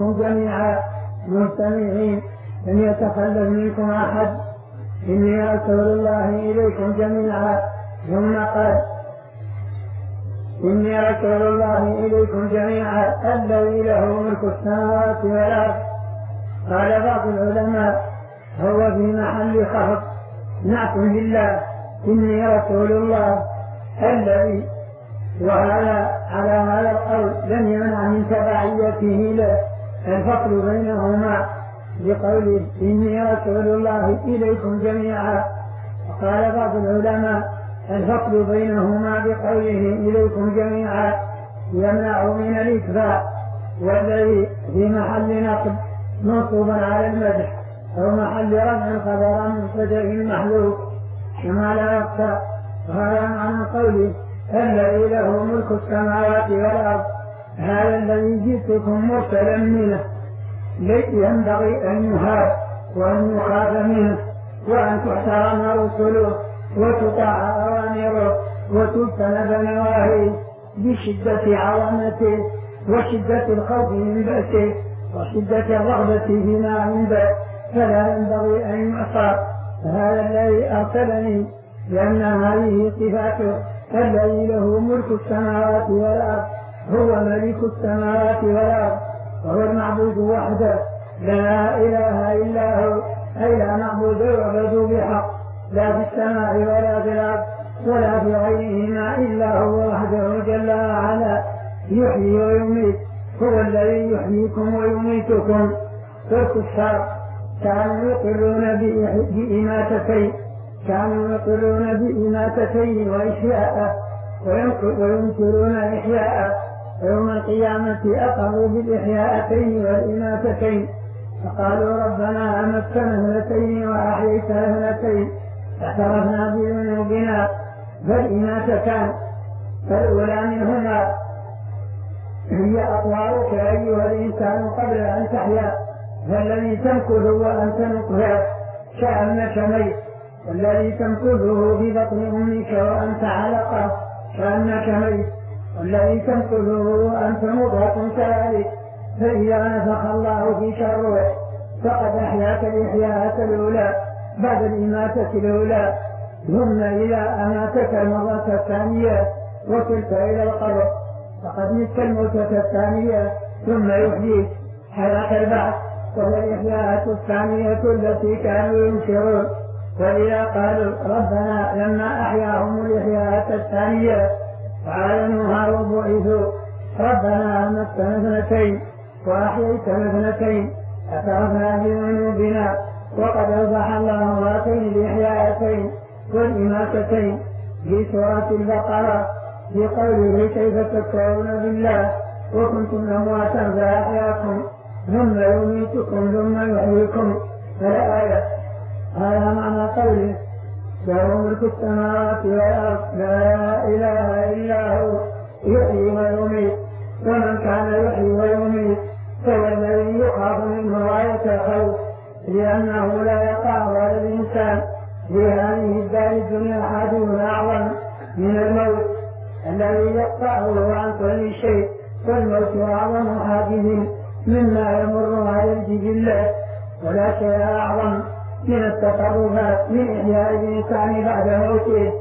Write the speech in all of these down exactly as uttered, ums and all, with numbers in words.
إليكم جميعا مستمعين لم يتخلف منكم أحد إني رسول الله إليكم جميعا. ثم قال إني رسول الله إليكم جميعا الذي له ملك السماوات والأرض. قال بعض العلماء هو في محل خفض نعت بالله إني رسول الله الذي، وهذا على هذا القول لم يمنع من تبعيته له الفصل بينهما بقوله إني رسول الله إليكم جميعا. وقال بعض العلماء الفصل بينهما بقوله إليكم جميعا يمنع من الإتباع، والذي في محل نصب منصوبا على المدح أو محل رفع خبرا مبتدأ المحذوف كما لا يخفى. وهذا معنى قوله الذي له ملك السماوات والأرض، هذا الذي جئتكم مرسلا منه ينبغي أن يهاب وأن يخاف منه وأن تحترم رسله وتطاع أوامره وتجتنب نواهيه بشدة عظمته وشدة الخوف من بأسه وشدة الرغبة فيما عنده، فلا ينبغي أن يعصى. هذا الذي أرسلني لأن هذه صفاته الذي له ملك السماوات والأرض، هو ملك السماوات والأرض وهو المعبود وحده لا إله إلا هو، أي لا معبود يعبد بحق لا في السماء ولا في الأرض ولا في غيرهما إلا هو وحده جل وعلا يحيي ويميت. هو الذي يحييكم ويميتكم. والكفار كانوا يقرون بإماتتين كانوا يقرون بإماتتين وإحياءه وينكرون إحياءه، ويوم القيامة أقروا بالإحياءتين والإماتتين فقالوا ربنا أمتنا اثنتين وأحييتنا اثنتين فاعترفنا بذنوبنا. فالإماتتان فالأولى منهما هي أطوارك أيها الإنسان قبل أن تحيا، فالذي تمكث وأنت مكث كأنك ميت، والذي تمكثه في بطن أمك وأنت علقة كأنك ميت، والذي تمكثه وأنت مضغة كذلك. فإذا نفخ الله فيك الروح فقد أحياك الإحياءة الأولى بعد الإماتة الأولى، ثم إذا أماتك المرة الثانية وصلت إلى القبر فقد مت الموتة الثانية ثم يحييك حياة البعث، وهي الإحياءة الثانية التي كانوا ينكرون. وإذا قالوا ربنا لما أحياهم الإحياءة الثانية فعلنوها وبعثوا ربنا أمتنا اثنتين وأحييتنا اثنتين اعترفنا بذنوبنا وقد أوضح الله هاتين الإحياءتين والإماتتين في سورة البقرة في قوله كيف تكفرون بالله وكنتم أمواتا فأحياكم ثم يميتكم ثم يحييكم. الآية. هذا معنى قوله له ملك السماوات والأرض لا إله إلا هو يحيي ويميت. ومن كان يحيي ويميت فهو الذي يخاف منه غاية الخوف، لأنه لا يقع على الإنسان في هذه الدار الدنيا حادث أعظم من الموت الذي يقطعه عن كل شيء، والموت أعظم حادث مما يمر على الجبلة، ولا شيء أعظم من التصرفات من إحياء الإنسان بعد موته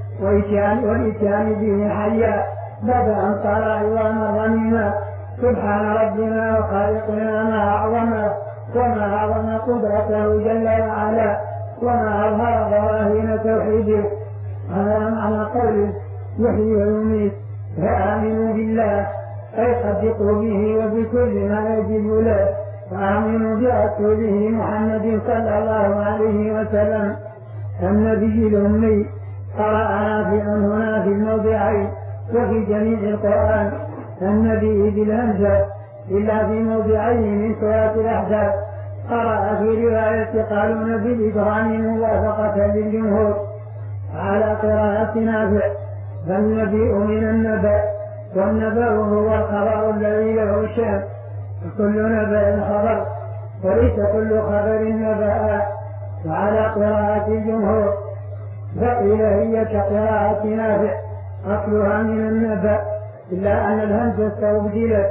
والإتيان به حيا بعد أن صار عظاما رميما. سبحان ربنا وخالقنا ما أعظمه وما أعظم قدرته جل وعلا وما أظهر براهين توحيده. هذا معنى قوله يحيي ويميت. فآمنوا بالله أي صدقوا به وبكل ما يجب له، وآمنوا برسوله محمد صلى الله عليه وسلم النبي الأمي. قرأنا في هنا في الموضعين وفي جميع القرآن النبي بالهمزة إلا في موضعين من سورة الأحزاب. قرأ في رواية قالون بالإدغام موافقة للجمهور على قراءة نافع. فالنبي من النبأ، والنبأ هو الخبر الذي له شأن، وكل نبأ خبر وليس كل خبر نبأ. وعلى قراءة الجمهور فقيل هي كقراءة نافع أصلها من النبأ، إلا أن الهمزة استبدلت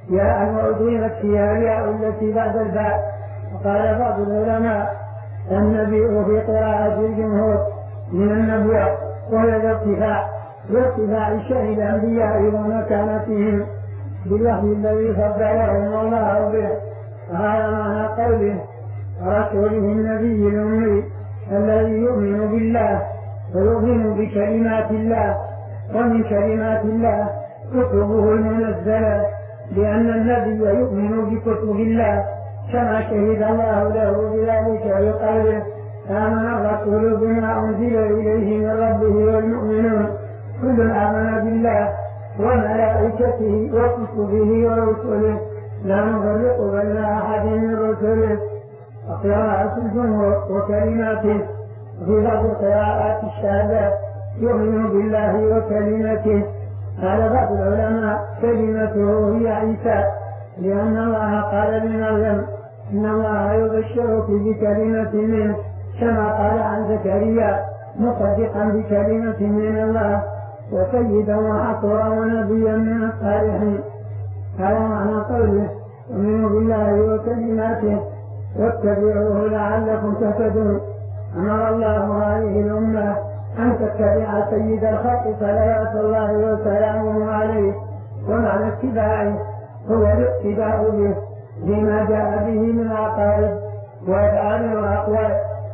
ياء وأضيمت فيها الياء التي بعد الباء. وقال بعض العلماء النبي في قراءة الجمهور من النبوة، وهي الارتفاع بارتفاع شأن الأنبياء ومكانتهم بالوحي الذي فضلهم الله به. وهذا معنى قوله ورسوله النبي الأمي الذي يؤمن بالله ويؤمن بكلمات الله، ومن كلمات الله كتبه المنزلة، لأن النبي يؤمن بكتب الله كما شهد الله له بذلك بقوله آمن الرسول بما أنزل إليه من ربه والمؤمنون كل آمن بالله وملائكته وكتبه ورسله لا نفرق بين أحد من رسله. وقراءة الجمهور وكلماته في بعض قراءات الشهادات يؤمن بالله وكلمته. قال بعض العلماء كلمته هي عيسى، لأن الله قال لمريم إن الله يبشرك بكلمة منه، كما قال عن زكريا مصدقا بكلمة من الله وسيدا وحصورا ونبيا من الصالحين. هذا معنى قوله يؤمن بالله وكلماته واتبعوه لعلكم تهتدون. أمر الله هذه الأمة أن تتبع سيد الخلق صلوات الله وسلامه عليه، ومعنى اتباعه هو الاقتداء به بما جاء به من عقائد وأفعال وأقوال.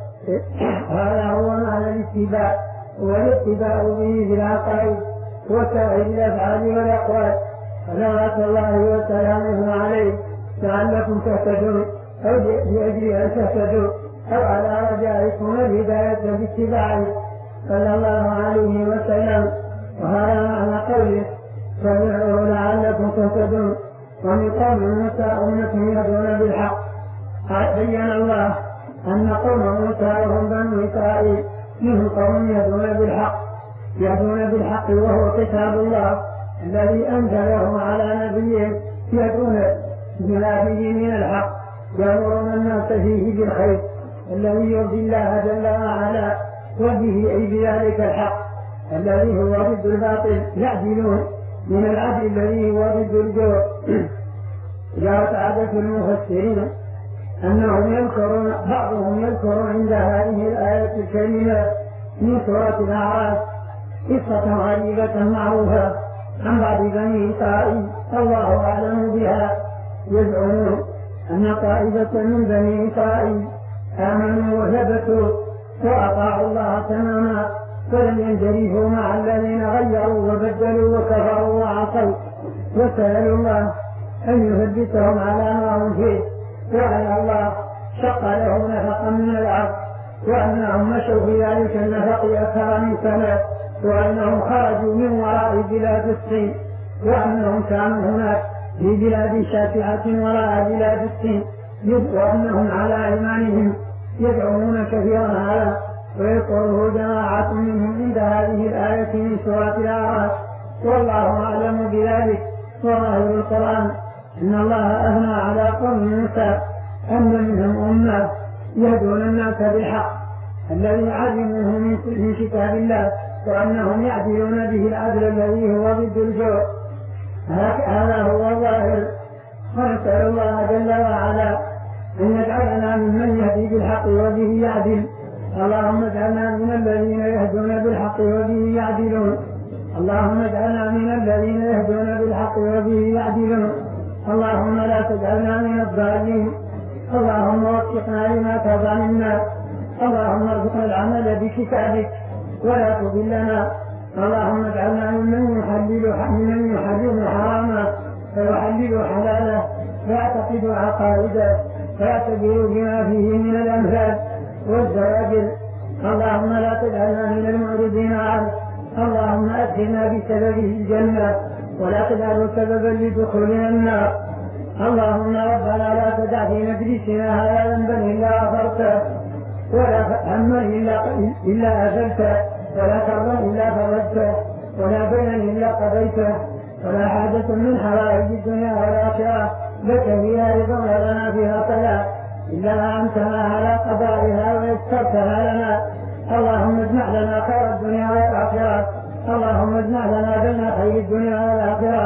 هذا هو معنى الاتباع، هو الاقتداء به بالعقائد وسائر الأفعال والأقوال صلوات الله وسلامه عليه لعلكم تهتدون، أو لأجل أن تهتدوا، أو على رجائكم الهداية باتباعه صلى الله عليه وسلم. وهذا معنى قوله فادعوه لعلكم تهتدون. ومن قوم موسى أمة يهدون بالحق. بين الله أن قوم موسى هم بنو إسرائيل منهم قوم يهدون بالحق، يهدون بالحق وهو كتاب الله الذي أنزله على نبيه، يهدون بما فيه من الحق، يأمرون الناس فيه بالخير الذي يرضي الله جل وعلا، وبه أي بذلك الحق الذي هو ضد الباطل، يعدلون من العدل الذي هو ضد الجور. جاءت عادة المفسرين أنهم يذكرون بعضهم يذكر عند هذه الآية الكريمة من سورة الأعراف قصة غريبة معروفة عن بعض بني إسرائيل الله أعلم بها، يزعمون أن طائفة من بني إسرائيل آمنوا وثبتوا وأطاعوا الله تماما، فلم ينجرفوا مع الذين غيروا وبدلوا وكفروا وعصوا، وسألوا الله أن يثبتهم على ما هم فيه، وأن الله شق لهم نفقا من الأرض، وأنهم مشوا في ذلك النفق أكثر من سنة، وأنهم خرجوا من وراء بلاد الصين، وأنهم كانوا هناك في بلاد شاسعة وراء بلاد الصين، وأنهم على إيمانهم يدعون كثيرا هذا، ويذكره جماعة منهم عند هذه الآية من سورة الأعراف، والله أعلم بذلك. وظاهر القرآن إن الله أثنى على قوم موسى أن منهم أمة يهدون الناس بالحق الذي علموه من كتاب الله، وأنهم يعدلون به العدل الذي هو ضد الجور. هذا هو الظاهر. ونسأل الله جل وعلا أن يجعلنا ممن يهدي بالحق وبه يعدل. اللهم اجعلنا من الذين يهدون بالحق وبه يعدلون. اللهم اجعلنا من الذين يهدون بالحق وبه يعدلون. اللهم لا تجعلنا من الضالين. اللهم وفقنا لما ترضى منا. اللهم ارزقنا العمل بكتابك ولا تضلنا. اللهم اجعلنا ممن يحلل ممن يحرم حراما ويحلل حلاله ويعتقد عقائده ويعتبر بما فيه من الامثال والزواجر. اللهم لا تجعلنا من المعرضين عنه. اللهم ادخلنا بسببه الجنه ولا تجعله سببا لدخولنا النار. اللهم ربنا لا تدع في مجلسنا هذا ذنبا الا غفرته، ولا هما الا الا ازلته، ولا كربا الا فرجته، ولا دينا الا قضيته، ولا حاجة من حوائج الدنيا والآخرة لك فيها رضا ولنا فيها طلاق إلا أنتنا على قضائها ويسرتها لنا. اللهم اجمع لنا خير الدنيا والآخرة. اللهم اجمع لنا بين خير الدنيا والآخرة.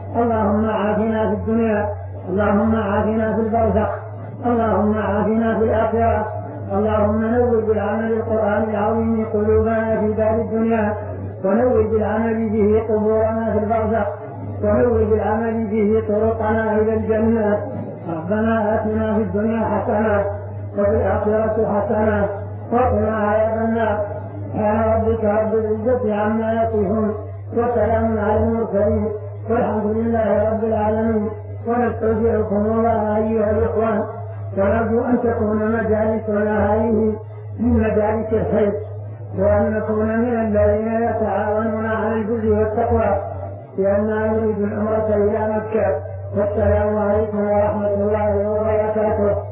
اللهم عافنا في الدنيا، اللهم عافنا في البرزخ، اللهم عافنا في الآخرة. اللهم نور بالعمل القرآن العظيم قلوبنا في دار الدنيا، ونور بالعمل به قبورنا في البرزخ، ونور بالعمل به طرقنا إلى الجنة. ربنا آتنا في الدنيا حسنة وفي الآخرة حسنة وقنا عذاب النار. سبحان ربك رب العزة عما يصفون وسلام على المرسلين والحمد لله رب العالمين. ونستودعكم الله أيها الإخوان، ونرجو أن تكون مجالسنا هذه من مجالس الخير، وأن نكون من الذين يتعاونون على البر والتقوى، لأننا نريد العمرة إلى مكة. والسلام عليكم ورحمة الله وبركاته.